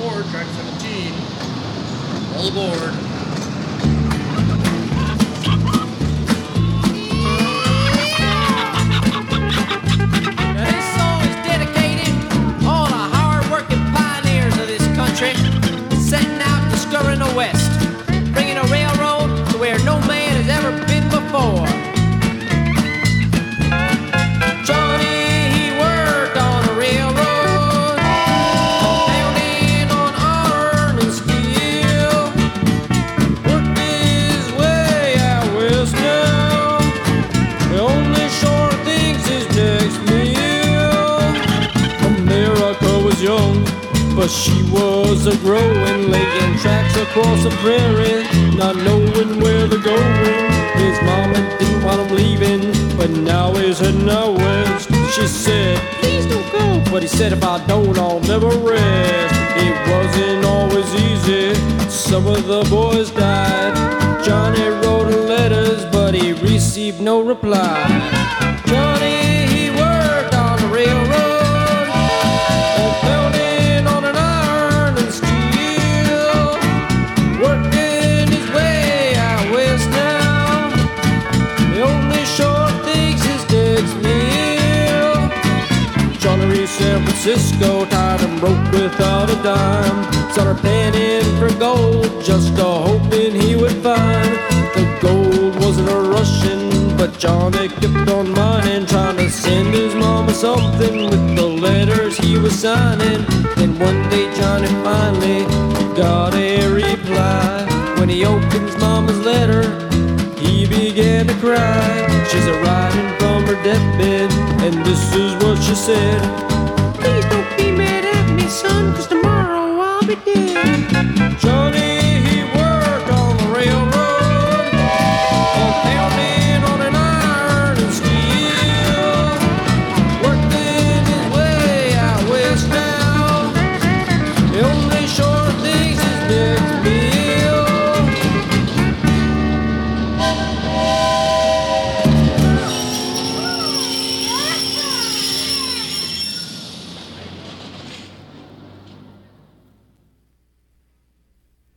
aboard, track 17. All aboard. Now this song is dedicated to all the hard-working pioneers of this country, setting out discovering the West, bringing a railroad to where no man has ever been before. Johnny, he worked on a railroad, pounding on iron and steel, worked his way out west now. The only sure thing's his next meal. America was young, but she was a growing, laying tracks across the prairie, not knowing where they're going. His mama didn't want him leaving, but now he's heading out west. She said, please don't go, but he said, if I don't, I'll never rest. It wasn't always easy, some of the boys died. Johnny wrote letters, but he received no reply. Johnny, he worked on the railroad, pounding on an iron and steel, working his way out west now. The only sure thing's his next meal. Johnny reached San Francisco, tired and broke without a dime. Started panning for gold, just hoping he would find. The gold wasn't a Russian, but Johnny kept on mining, trying to send his mama something with the letters he was signing. Then one day Johnny finally got a reply. When he opened his mama's letter, he began to cry. She's a-riding from her deathbed, and this is what she said. Please don't be mad at me, son, 'cause tomorrow I'll be dead. Johnny,